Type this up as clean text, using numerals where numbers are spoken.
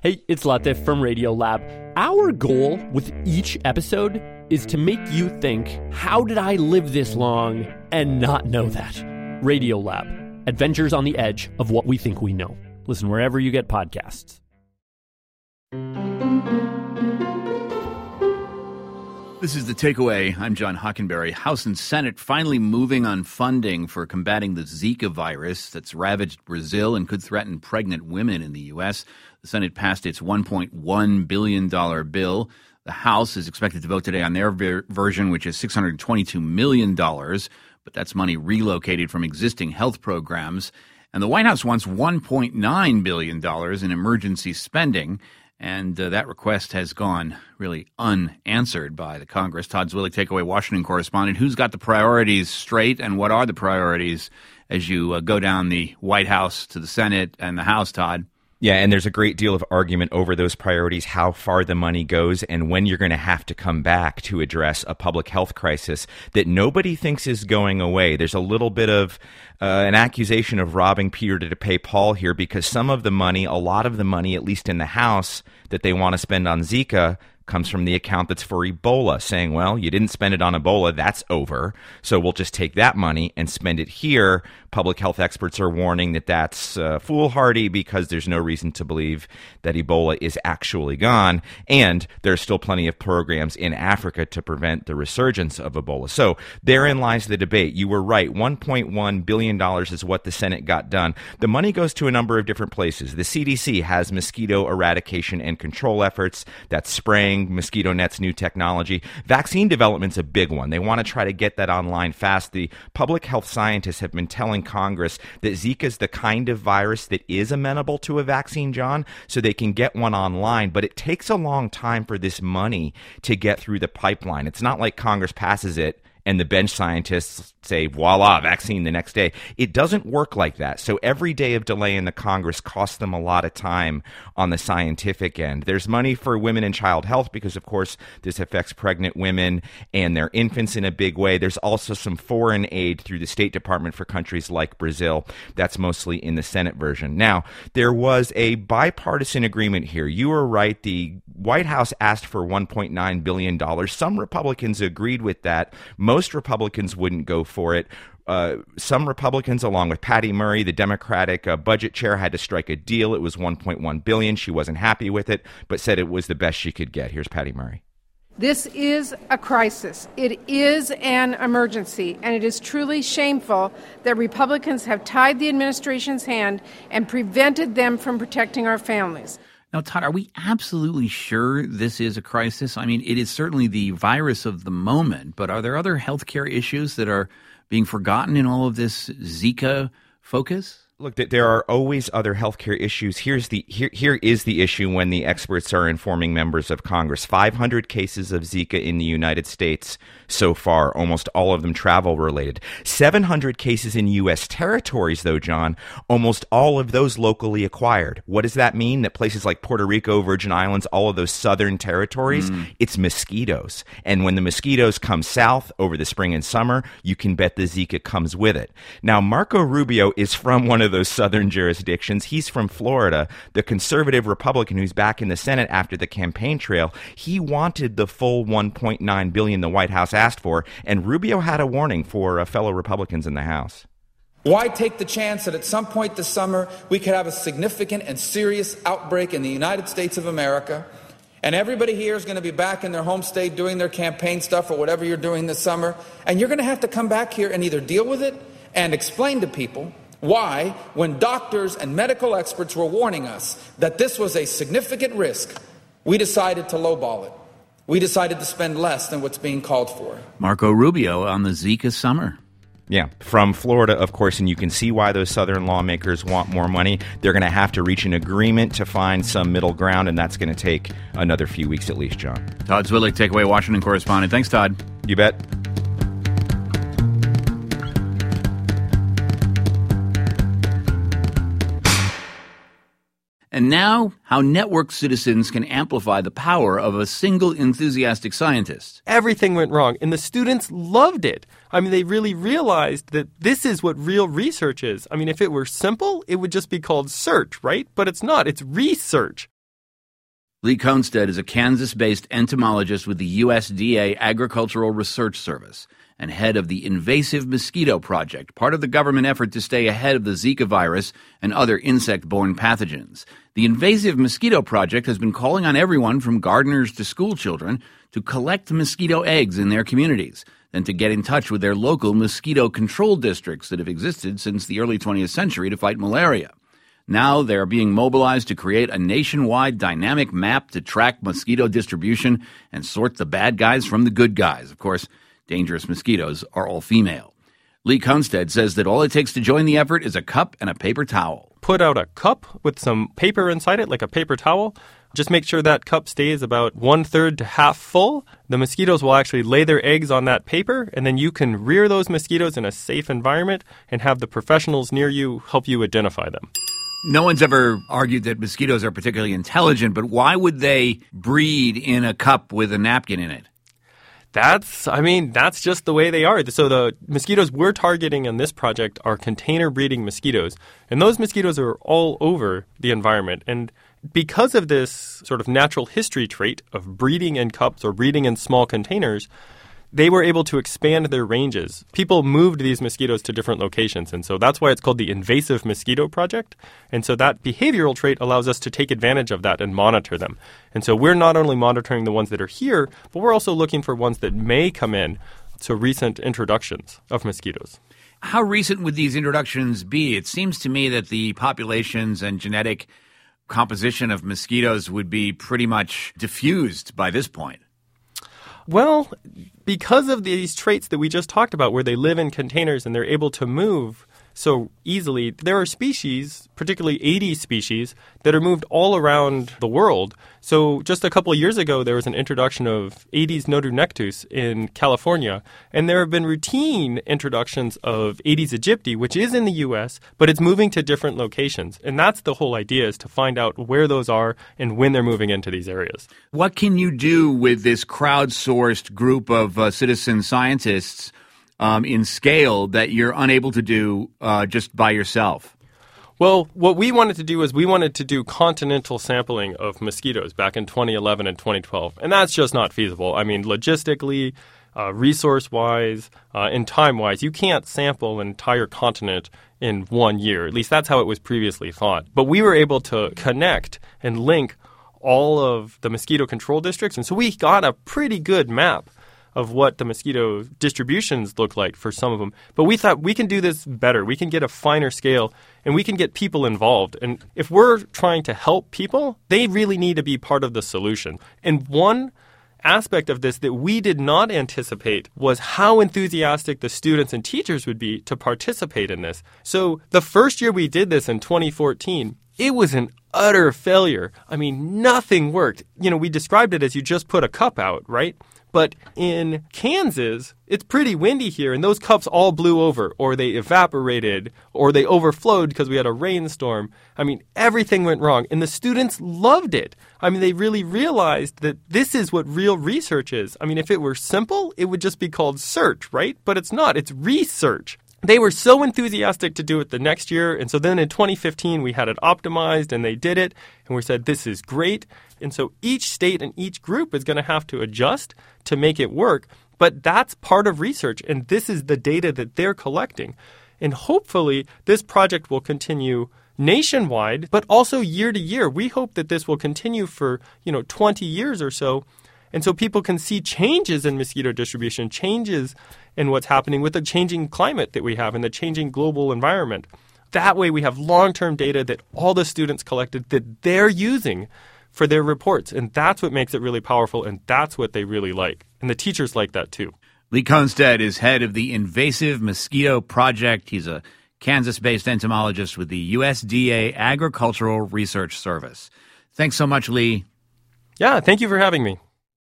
Hey, it's Latif from Radiolab. Our goal with each episode is to make you think, how did I live this long and not know that? Radiolab, adventures on the edge of what we think we know. Listen wherever you get podcasts. This is The Takeaway. I'm John Hockenberry. House and Senate finally moving on funding for combating the Zika virus that's ravaged Brazil and could threaten pregnant women in the U.S. The Senate passed its $1.1 billion bill. The House is expected to vote today on their version, which is $622 million, but that's money relocated from existing health programs. And the White House wants $1.9 billion in emergency spending. And that request has gone really unanswered by the Congress. Todd Zwillich, Takeaway Washington correspondent. Who's got the priorities straight, and what are the priorities as you go down the White House to the Senate and the House, Todd? Yeah, and there's a great deal of argument over those priorities, how far the money goes, and when you're going to have to come back to address a public health crisis that nobody thinks is going away. There's a little bit of an accusation of robbing Peter to pay Paul here, because some of the money, a lot of the money, at least in the House, that they want to spend on Zika comes from the account that's for Ebola, saying, well, you didn't spend it on Ebola, that's over, so we'll just take that money and spend it here. Public health experts are warning that that's foolhardy because there's no reason to believe that Ebola is actually gone, and there's still plenty of programs in Africa to prevent the resurgence of Ebola. So therein lies the debate. You were right, $1.1 billion is what the Senate got done. The money goes to a number of different places. The CDC has mosquito eradication and control efforts. That's spraying mosquito nets, new technology. Vaccine development's a big one. They want to try to get that online fast. The public health scientists have been telling Congress that Zika is the kind of virus that is amenable to a vaccine, John, so they can get one online. But it takes a long time for this money to get through the pipeline. It's not like Congress passes it and the bench scientists say, voila, vaccine the next day. It doesn't work like that. So every day of delay in the Congress costs them a lot of time on the scientific end. There's money for women and child health because, of course, this affects pregnant women and their infants in a big way. There's also some foreign aid through the State Department for countries like Brazil. That's mostly in the Senate version. Now, there was a bipartisan agreement here. You were right. The White House asked for $1.9 billion. Some Republicans agreed with that. Most Republicans wouldn't go for it. Some Republicans, along with Patty Murray, the Democratic budget chair, had to strike a deal. It was $1.1 billion. She wasn't happy with it, but said it was the best she could get. Here's Patty Murray. This is a crisis. It is an emergency, and it is truly shameful that Republicans have tied the administration's hand and prevented them from protecting our families. Now, Todd, are we absolutely sure this is a crisis? I mean, it is certainly the virus of the moment, but are there other healthcare issues that are being forgotten in all of this Zika focus? Look, there are always other healthcare issues. Here is the issue when the experts are informing members of Congress. 500 cases of Zika in the United States so far, almost all of them travel-related. 700 cases in U.S. territories, though, John, almost all of those locally acquired. What does that mean? That places like Puerto Rico, Virgin Islands, all of those southern territories, it's mosquitoes. And when the mosquitoes come south over the spring and summer, you can bet the Zika comes with it. Now, Marco Rubio is from one of those southern jurisdictions. He's from Florida, the conservative Republican who's back in the Senate after the campaign trail. He wanted the full $1.9 billion the White House asked for, and Rubio had a warning for fellow Republicans in the House. Why take the chance that at some point this summer we could have a significant and serious outbreak in the United States of America, and everybody here is going to be back in their home state doing their campaign stuff or whatever you're doing this summer, and you're going to have to come back here and either deal with it and explain to people why, when doctors and medical experts were warning us that this was a significant risk, we decided to lowball it. We decided to spend less than what's being called for. Marco Rubio on the Zika summer. Yeah, from Florida, of course, and you can see why those southern lawmakers want more money. They're going to have to reach an agreement to find some middle ground, and that's going to take another few weeks at least, John. Todd Zwillich, Takeaway Washington correspondent. Thanks, Todd. You bet. And now, how network citizens can amplify the power of a single enthusiastic scientist. Everything went wrong, and the students loved it. I mean, they really realized that this is what real research is. I mean, if it were simple, it would just be called search, right? But it's not. It's research. Lee Konstead is a Kansas-based entomologist with the USDA Agricultural Research Service and head of the Invasive Mosquito Project, part of the government effort to stay ahead of the Zika virus and other insect-borne pathogens. The Invasive Mosquito Project has been calling on everyone from gardeners to school children to collect mosquito eggs in their communities, then to get in touch with their local mosquito control districts that have existed since the early 20th century to fight malaria. Now they are being mobilized to create a nationwide dynamic map to track mosquito distribution and sort the bad guys from the good guys. Of course, dangerous mosquitoes are all female. Lee Konstead says that all it takes to join the effort is a cup and a paper towel. Put out a cup with some paper inside it, like a paper towel. Just make sure that cup stays about 1/3 to half full. The mosquitoes will actually lay their eggs on that paper, and then you can rear those mosquitoes in a safe environment and have the professionals near you help you identify them. No one's ever argued that mosquitoes are particularly intelligent, but why would they breed in a cup with a napkin in it? That's just the way they are. So the mosquitoes we're targeting in this project are container breeding mosquitoes. And those mosquitoes are all over the environment. And because of this sort of natural history trait of breeding in cups or breeding in small containers, they were able to expand their ranges. People moved these mosquitoes to different locations, and so that's why it's called the Invasive Mosquito Project. And so that behavioral trait allows us to take advantage of that and monitor them. And so we're not only monitoring the ones that are here, but we're also looking for ones that may come in, so recent introductions of mosquitoes. How recent would these introductions be? It seems to me that the populations and genetic composition of mosquitoes would be pretty much diffused by this point. Well, because of these traits that we just talked about, where they live in containers and they're able to move so easily, there are species, particularly Aedes species, that are moved all around the world. So just a couple of years ago, there was an introduction of Aedes nodunectus in California, and there have been routine introductions of Aedes aegypti, which is in the U.S., but it's moving to different locations. And that's the whole idea, is to find out where those are and when they're moving into these areas. What can you do with this crowdsourced group of citizen scientists in scale that you're unable to do just by yourself? Well, what we wanted to do is we wanted to do continental sampling of mosquitoes back in 2011 and 2012, and that's just not feasible. I mean, logistically, resource-wise, and time-wise, you can't sample an entire continent in 1 year. At least that's how it was previously thought. But we were able to connect and link all of the mosquito control districts, and so we got a pretty good map of what the mosquito distributions look like for some of them. But we thought we can do this better. We can get a finer scale, and we can get people involved. And if we're trying to help people, they really need to be part of the solution. And one aspect of this that we did not anticipate was how enthusiastic the students and teachers would be to participate in this. So the first year we did this in 2014, it was an utter failure. I mean, nothing worked. You know, we described it as you just put a cup out, right? But in Kansas, it's pretty windy here, and those cups all blew over, or they evaporated, or they overflowed because we had a rainstorm. I mean, everything went wrong, and the students loved it. I mean, they really realized that this is what real research is. I mean, if it were simple, it would just be called search, right? But it's not. It's research. They were so enthusiastic to do it the next year, and so then in 2015 we had it optimized, and they did it, and we said, this is great. And so each state and each group is going to have to adjust to make it work, but that's part of research, and this is the data that they're collecting. And hopefully this project will continue nationwide, but also year to year. We hope that this will continue for, 20 years or so, and so people can see changes in mosquito distribution, changes in what's happening with the changing climate that we have and the changing global environment. That way we have long-term data that all the students collected that they're using for their reports. And that's what makes it really powerful, and that's what they really like. And the teachers like that too. Lee Konstead is head of the Invasive Mosquito Project. He's a Kansas-based entomologist with the USDA Agricultural Research Service. Thanks so much, Lee. Yeah, thank you for having me.